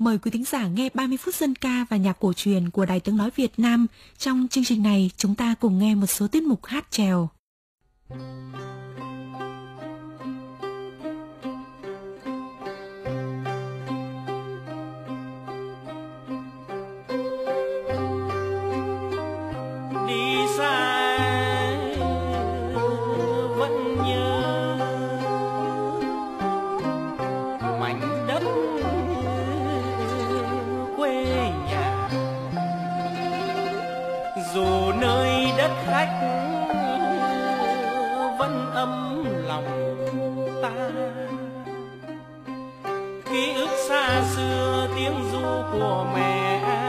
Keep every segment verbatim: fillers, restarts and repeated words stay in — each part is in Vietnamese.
Mời quý thính giả nghe ba mươi phút dân ca và nhạc cổ truyền của Đài Tiếng Nói Việt Nam. Trong chương trình này, chúng ta cùng nghe một số tiết mục hát chèo. Đi xa vẫn nhớ mảnh đất quê nhà, dù nơi đất khách vẫn ấm lòng ta. Ký ức xa xưa tiếng ru của mẹ,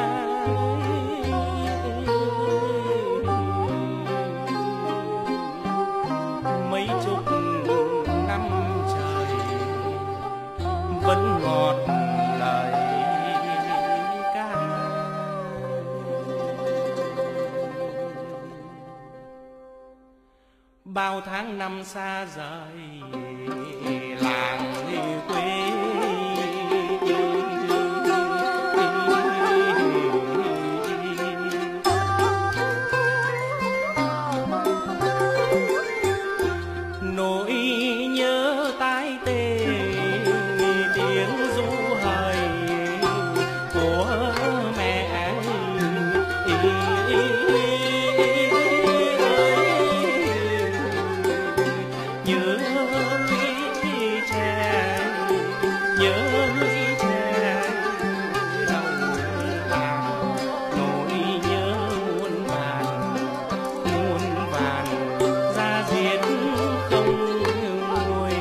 mấy chục năm trời vẫn ngọt lời ca. Bao tháng năm xa rời làng quê, nỗi nhớ tái tê tiếng ru hời của mẹ. Nhớ lũy tre, nhớ lũy tre đầu làng, nỗi nhớ muôn vàn muôn vàn ra diết không nguôi.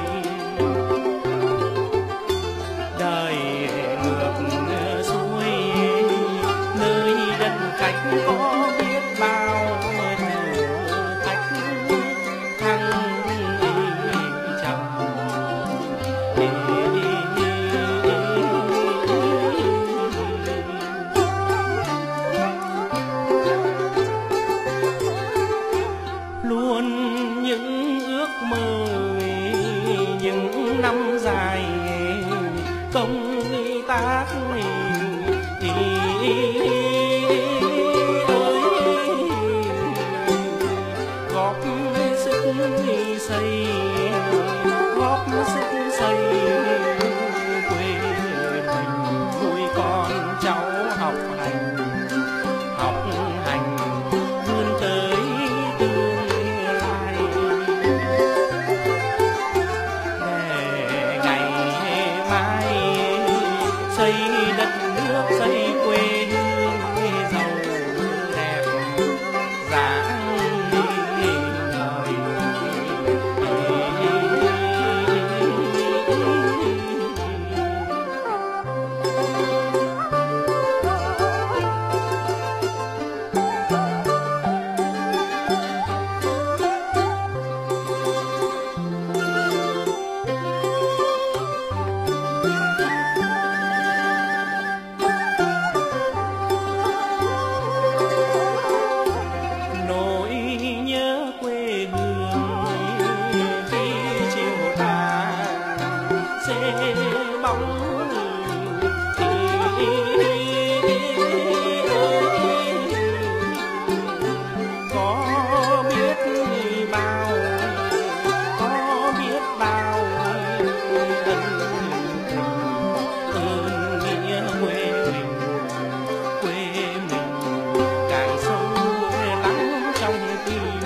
Đời ngược xuôi nơi đất khách có biết bao thử thách thăng trầm. Luôn những ước mơ, những năm dài công tác góp sức xây, góp sức xây quê mình, nuôi con cháu học hành, học hành vươn tới tương lai. Để ngày mai xây đất nước, xây quê hương giàu đẹp dáng ngời. Nỗi nhớ quê hương khi chiều tà sẽ bóng có biết bao, có biết bao ân tình ơn nghĩa quê mình, quê mình càng sâu lắng trong tim.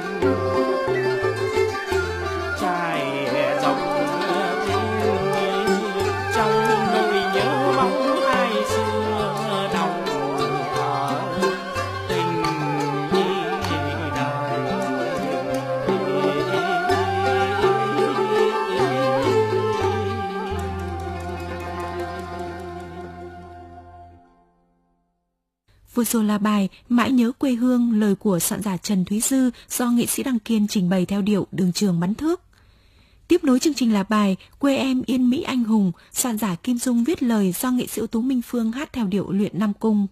Trải dọc tim trong nỗi nhớ bóng ai xưa đau ở tình đời. Vừa rồi là bài Mãi nhớ quê hương, lời của soạn giả Trần Thúy Dư do nghệ sĩ Đăng Kiên trình bày theo điệu Đường Trường Bắn Thước. Tiếp nối chương trình là bài Quê em Yên Mỹ Anh Hùng, soạn giả Kim Dung viết lời do nghệ sĩ ưu tú Minh Phương hát theo điệu Luyện Nam Cung.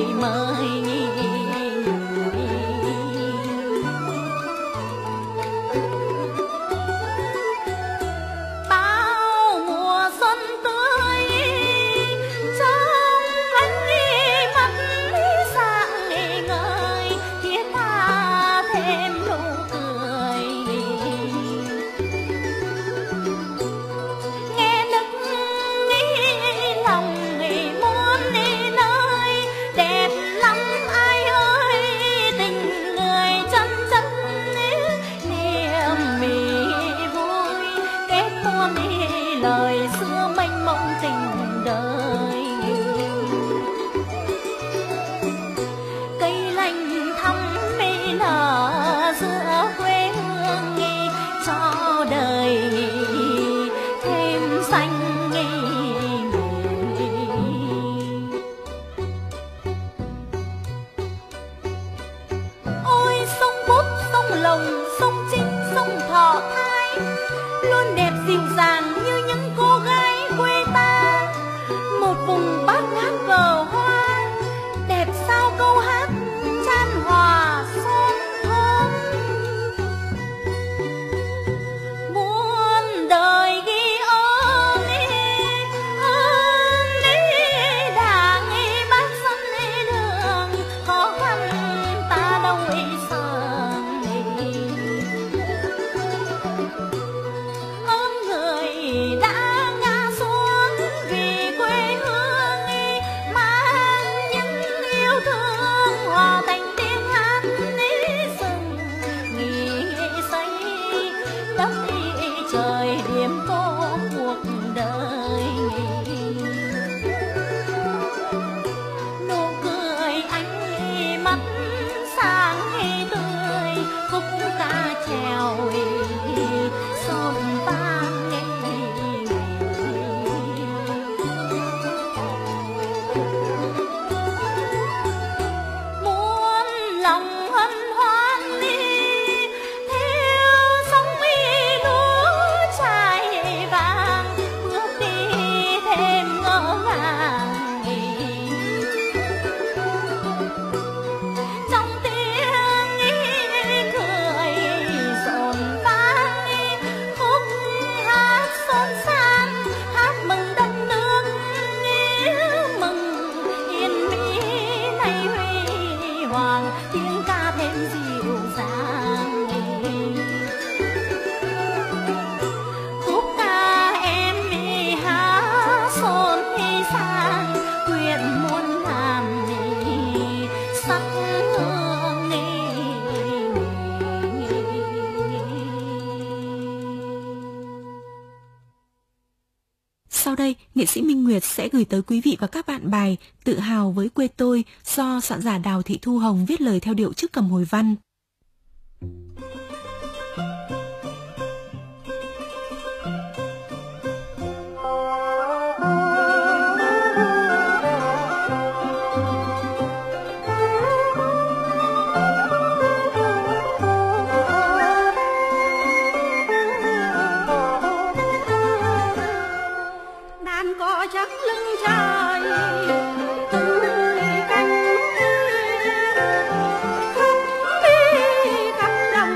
mời. Bao mùa xuân tươi trong ánh mắt sáng ngời, thiết tha thêm nụ cười. Nghe nức lòng muốn đi nơi đẹp lắm ai ơi, tình người chân chất niềm mì vui kết tuôn lời xưa mênh mông tình đời. Cây lành thắm mi nở giữa quê hương cho đời thêm xanh. Ôi sông Bút, sông Lồng, sông Trinh, sông Thọ Thai luôn đẹp dịu dàng như những cô gái quê ta. Một vùng bát ngát cờ hoa đẹp sao câu hát chan hòa son thôn. Muôn đời ghi ơn ơn Đảng bác dân đường khó khăn ta đâu sờn. Ơn người đã ngã xuống vì quê hương mang những yêu thương hòa thành tiếng hát rừng nghỉ xây đất trời điểm tô cuộc đời. Nụ cười ánh mắt sáng tươi khúc ca trèo sông vang. Muốn lòng hân hoan theo sóng lúa trải vàng, bước đi thêm ngỡ ngàng trong tiếng cười rộn vang. Khúc hát son san hát mừng đất nước, mừng yên mỹ nay huy hoàng, tiếng ca thêm dịu dàng. Khúc ca em đi hát son sang quyện muôn ngàn sắc hương. Sau đây, nghệ sĩ Minh Nguyệt sẽ gửi tới quý vị và các bạn bài Tự hào với quê tôi do soạn giả Đào Thị Thu Hồng viết lời theo điệu Trức Cầm Hồi Văn. Đàn cò chắc lưng trời tươi cánh khắp đi khắp đồng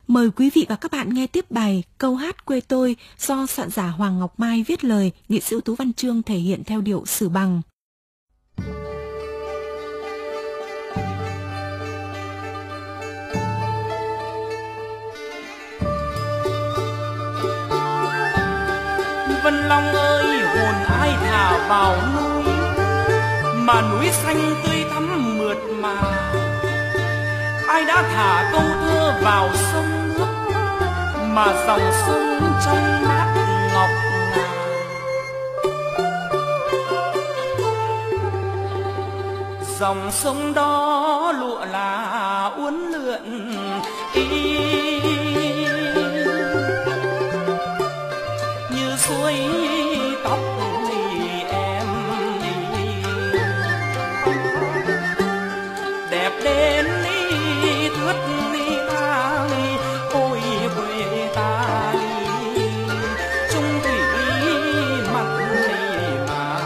Mời quý vị và các bạn nghe tiếp bài Câu hát quê tôi do soạn giả Hoàng Ngọc Mai viết lời, nghệ sĩ ưu tú Văn Chương thể hiện theo điệu Sử Bằng. Vân Long ơi, hồn ai thả vào núi, mà núi xanh tươi thắm mượt mà. Ai đã thả câu thơ vào sông nước, mà dòng sông trong mát ngọc ngà. Dòng sông đó lụa là uốn lượn y như suối tóc em, đẹp đến thướt tha, ôi quê ta chung thủy mặt mà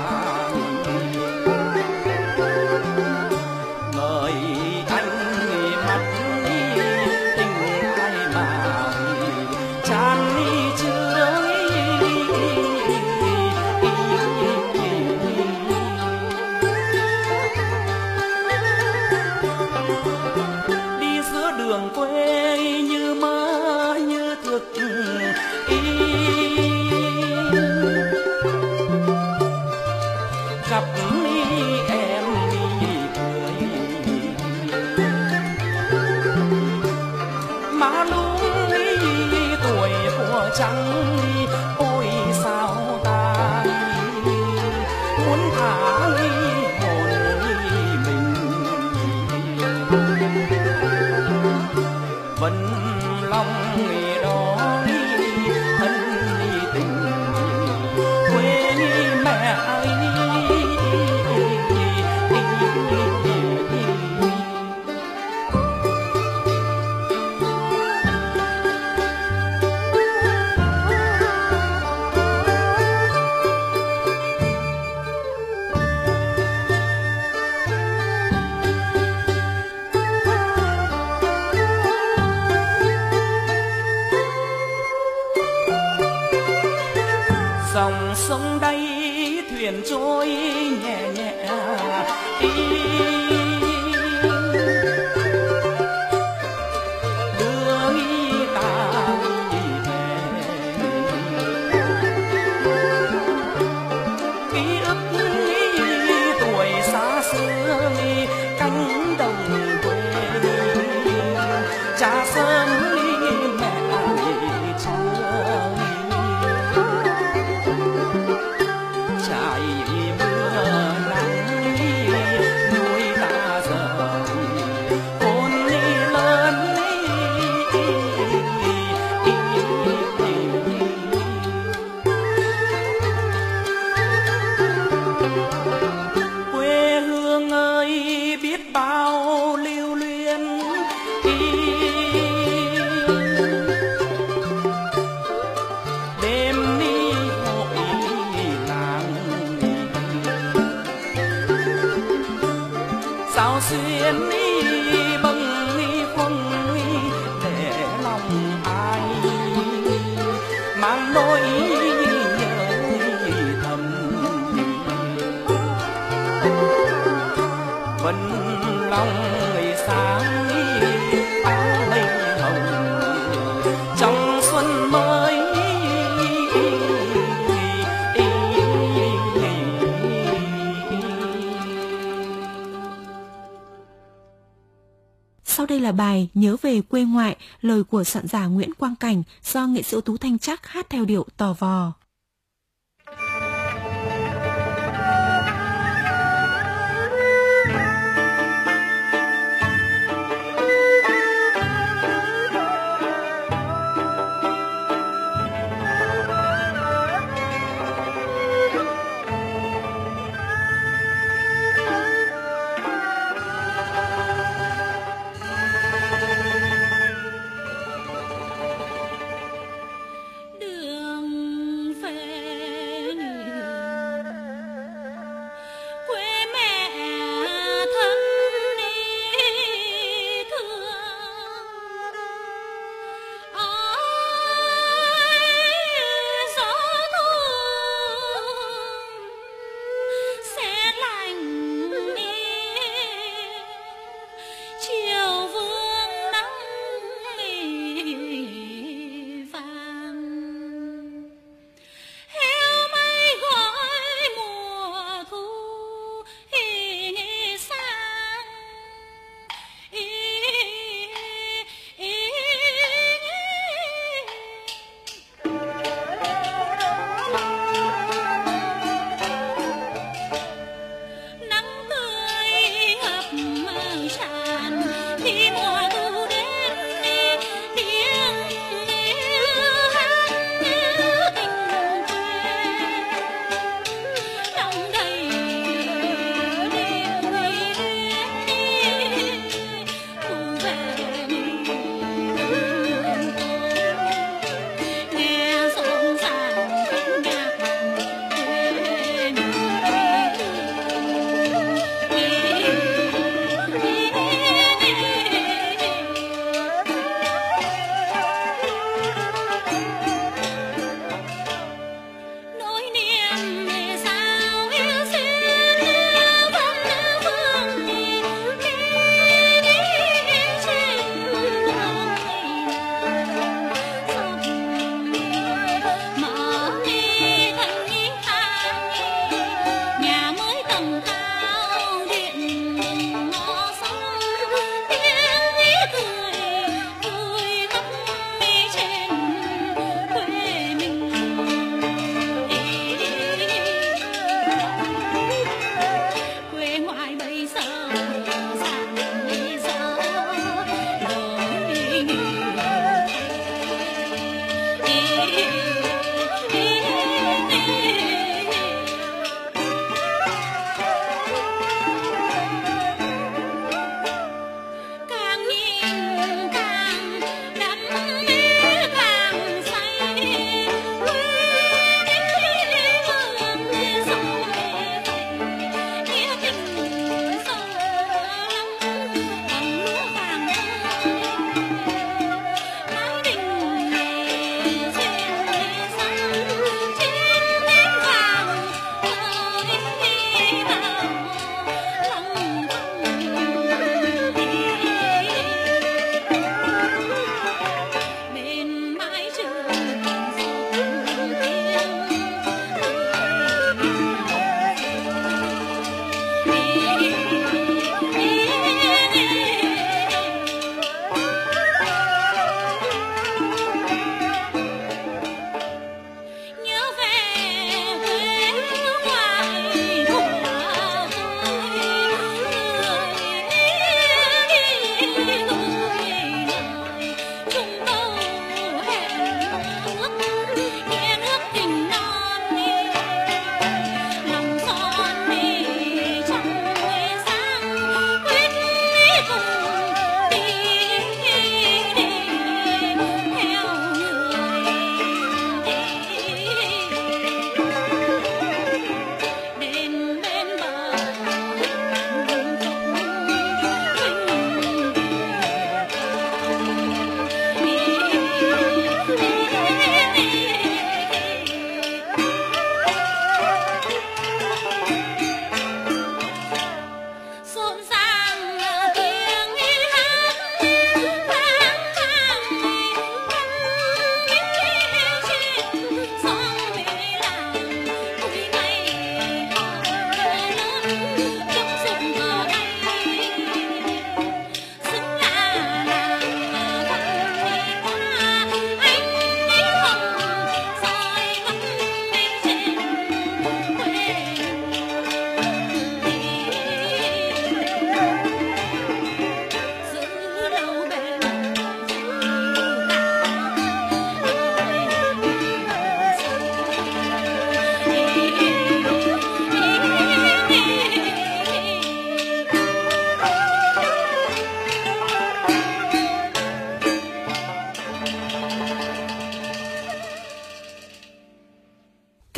ngời anh mắt tình ai mà chan chưa đi giữa đường quê như mơ như thực y, gặp em cười má lung tuổi của trắng, ôi sao ta muốn thả hồn mình. Vân Long đó thân tình quê mẹ ấy. Dòng sông đây thuyền trôi nhẹ nhẹ đi, đưa ta về ký ức tuổi xa xưa, cánh đồng quê cha sớm mẹ chưa trải mưa nắng nuôi ta giờ khôn lớn. Quê hương ơi biết bao lưu luyến, đêm đi hội làng sao xuyên bâng khuâng để lòng ai mang nỗi nhớ thầm. Vân Long sáng áo mây hồng trong xuân mới. Sau đây là bài Nhớ về quê ngoại, lời của soạn giả Nguyễn Quang Cảnh do nghệ sĩ ưu tú Thanh Trắc hát theo điệu Tò Vò. Đường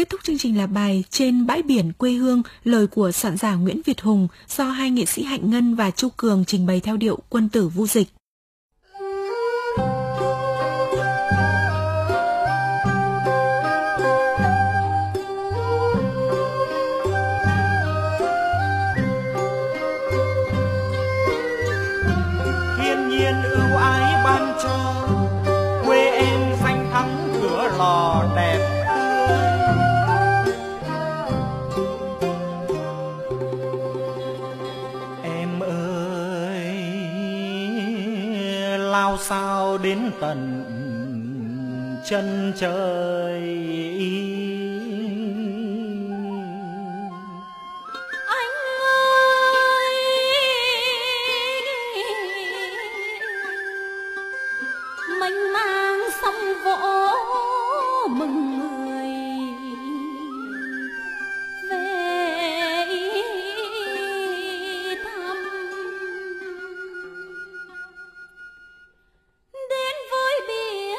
Kết thúc chương trình là bài Trên bãi biển quê hương, lời của soạn giả Nguyễn Việt Hùng do hai nghệ sĩ Hạnh Ngân và Chu Cường trình bày theo điệu Quân tử vu dịch. Thiên nhiên ưu ái ban cho quê em danh thắng cửa lò đẹp. Lao sao đến tận chân trời, anh ơi mênh mang sông vỗ mừng người về thăm. Đến với biển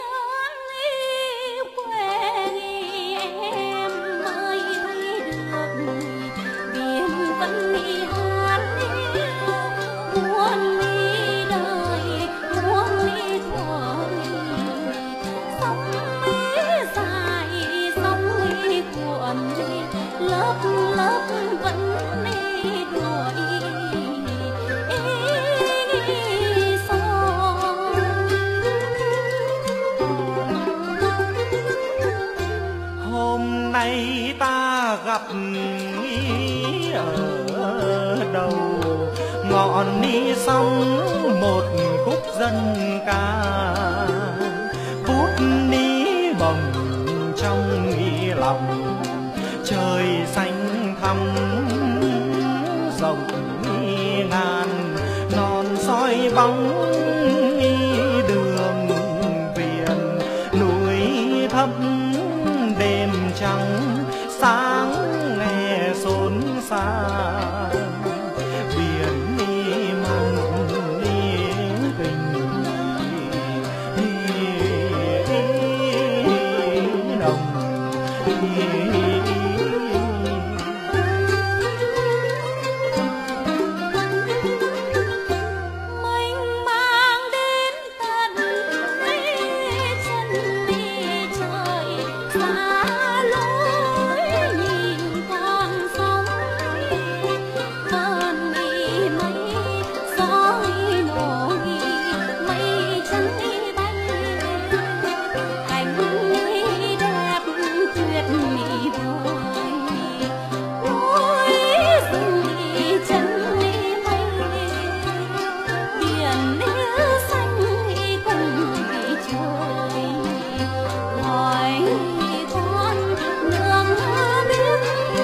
quê em mới thấy được biển vẫn đi hát muôn đi đời muôn đi tuổi. Sông ấy dài sông ấy cuộn lớp lớp vẫn đi đuổi. hôm nay ta gặp ở đầu ngọn ni sông một khúc dân ca, bút ní bồng trong ý lòng trời xanh thẳm rộng ngàn non soi bóng đường viền núi thấp đêm trắng sáng nghe xốn xang biển đi mặn đi tình đi đồng đi. Mênh mang đến tận chân đi trời xa lối nhìn con sông cơn đi mây gió nổi mây trắng đi bay cảnh đi đẹp tuyệt mỹ vời núi rừng đi chân đi mây biển đi xanh đi cùng đi trời hỏi con nương biết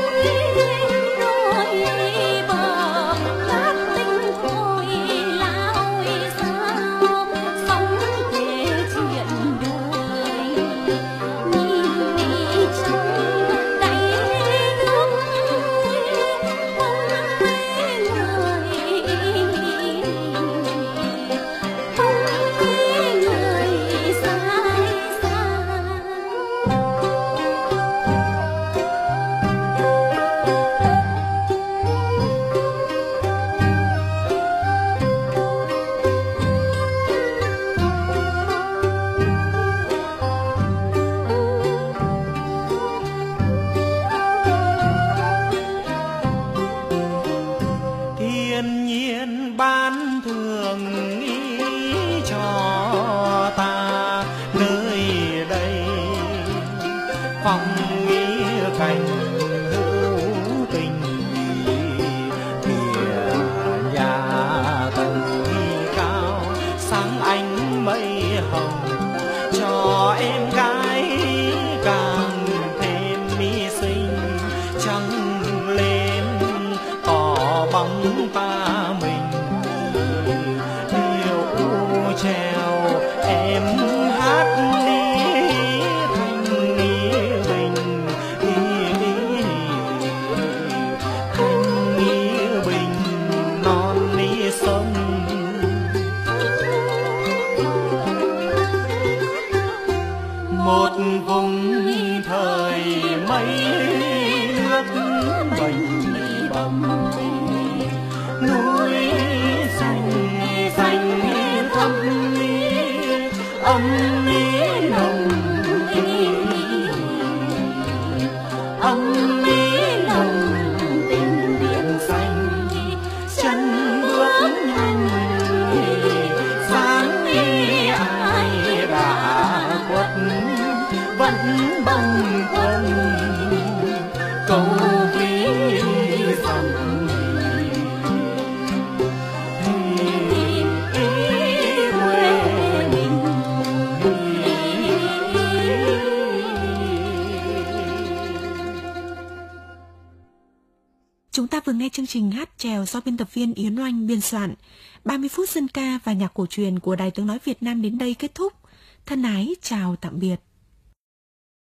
đôi bờ cát tinh thôi lao sao sống kể chuyện đời nhìn đi trong đáy nước không thấy người không thấy người sai xa. Thiên nhiên ban thường ý cho ta nơi đây phong nghĩa cảnh hữu tình kìa nhà tầng cao sáng ánh mây hồng cho em gái càng thêm mi xinh trắng lên tỏ bóng ta mình điệu trèo em hát đi thanh đi bình đi một vùng thời mây nước bềnh bồng, núi xanh xanh thắm âm mỹ nồng, âm mỹ nồng tình biển xanh, chân bước nhanh sáng ai đã khuất vẫn bâng khuâng câu ví dặm. Chúng ta vừa nghe chương trình hát chèo do biên tập viên Yến Oanh biên soạn. ba mươi phút dân ca và nhạc cổ truyền của Đài Tiếng nói Việt Nam đến đây kết thúc. Thân ái chào tạm biệt.